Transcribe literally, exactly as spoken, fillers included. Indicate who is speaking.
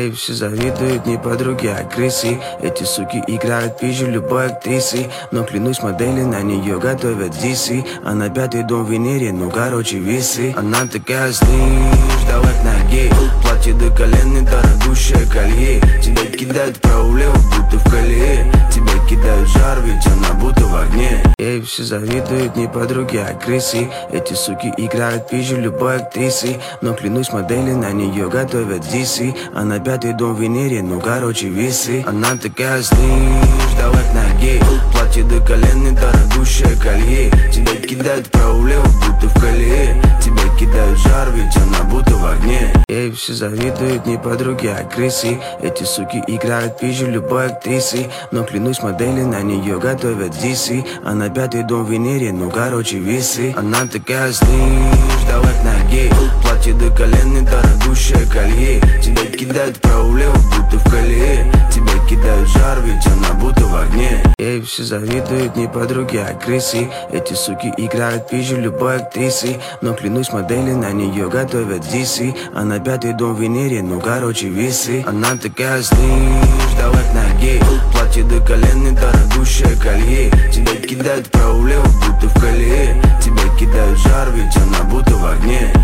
Speaker 1: Ей, все завидуют не подруги, а крысы. Эти суки играют пизжу любой актрисы. Но клянусь, модели на нее готовят дисы. А на пятый дом в Венере, ну короче весы. Она такая, слышь, давай к ноге. Платье до колен и дорогущее колье. Тебя кидают вправо, будто в колее. Тебя кидают в жар, ведь она будто в огне. Ей, все завидуют не подруги, а крысы. Эти суки играют пизжу любой актрисы. Но клянусь, модели на нее готовят дисы. А на пятый дом в Венере, ну короче весы. Она такая, слышь, давай к ноге. Платье до колен и дорогущее колье. Тебя кидают вправо, будто в колее. Тебя кидают в жар, ведь она будто в огне. Ей, все завидуют не подруги, а крысы. Эти суки играют пизжу любой актрисы. Но клянусь, модели на нее готовят дисы. А на пятый дом в Венере, ну короче весы. Она такая, слышь, давай к ноге. Платье до колен и дорогущее колье. Тебя кидают вправо, будто в колее. Тебя кидают в жар, ведь она будто в огне. Ей, все завидуют не подруги, а крысы. Эти суки играют пизжу любой актрисы. Но клянусь, модели на нее готовят дисы. А на пятый дом в Венере, ну короче весы. Она такая, слышь, давай к ноге. Платье до колен и дорогущее колье. Тебя кидают вправо, будто в колее. Тебя кидают в жар, ведь она будто в огне.